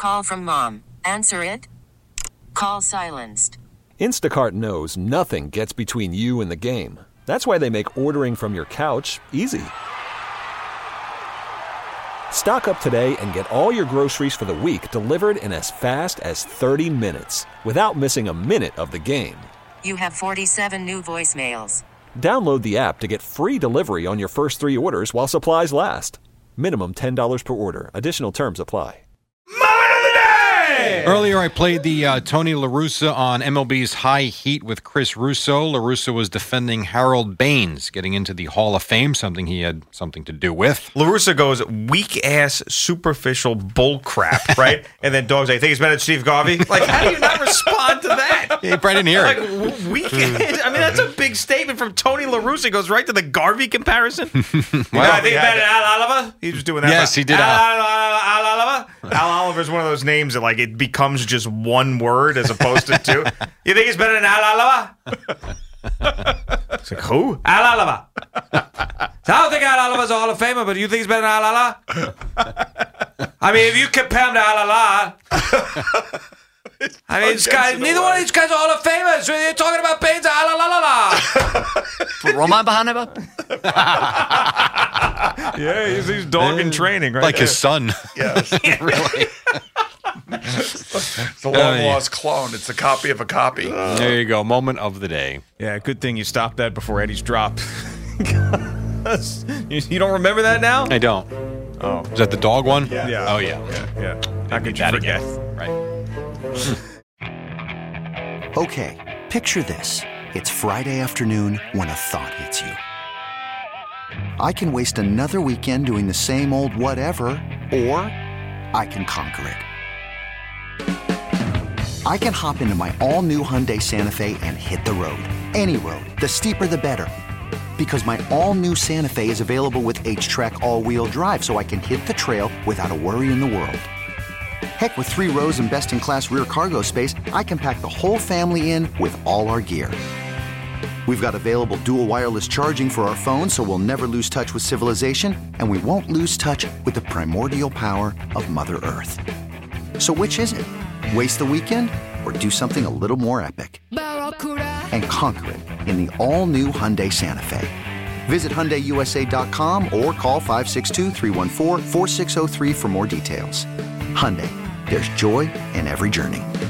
call from mom. Answer it. Call silenced. Instacart knows nothing gets between you and the game. That's why they make ordering from your couch easy. Stock up today and get all your groceries for the week delivered in as fast as 30 minutes without missing a minute of the game. You have 47 new voicemails. Download the app to get free delivery on your first 3 orders while supplies last. Minimum $10 per order. Additional terms apply. Earlier, I played the Tony La Russa on MLB's High Heat with Chris Russo. La Russa was defending Harold Baines, getting into the Hall of Fame, something he had something to do with. La Russa goes, weak-ass, superficial bullcrap, right? And then Dog's like, think it's better than Steve Garvey? Like, how do you not respond to that? He probably didn't hear it. Like, weak-ass? I mean, that's a big statement from Tony La Russa. It goes right to the Garvey comparison. I think it's better than Al Oliver? He was doing that. Yes, he did. Al Oliver? Al Oliver's one of those names that, like, it becomes just one word as opposed to two. You think it's better than Al Oliver? It's like, who? Al Oliver. So I don't think Al Oliver's a Hall of Famer, but you think he's better than Al Oliver? I mean, if you compare him to Al Oliver, I mean, neither one of these guys are Hall of Famers. You're talking about Baines, Roman Bahaneba? Yeah, he's dog in training, right? Like his son. Yes. Really. It's a long-lost clone. It's a copy of a copy. There you go. Moment of the day. Yeah, good thing you stopped that before Eddie's drop. You don't remember that now? I don't. Oh. Is that the dog one? Yeah. Oh, yeah. Yeah. How could you That forget? again. Right. Okay, picture this. It's Friday afternoon when a thought hits you. I can waste another weekend doing the same old whatever, or I can conquer it. I can hop into my all-new Hyundai Santa Fe and hit the road. Any road. The steeper, the better. Because my all-new Santa Fe is available with H-Track all-wheel drive, so I can hit the trail without a worry in the world. Heck, with 3 rows and best-in-class rear cargo space, I can pack the whole family in with all our gear. We've got available dual wireless charging for our phones, so we'll never lose touch with civilization, and we won't lose touch with the primordial power of Mother Earth. So which is it? Waste the weekend or do something a little more epic? And conquer it in the all-new Hyundai Santa Fe. Visit HyundaiUSA.com or call 562-314-4603 for more details. Hyundai, there's joy in every journey.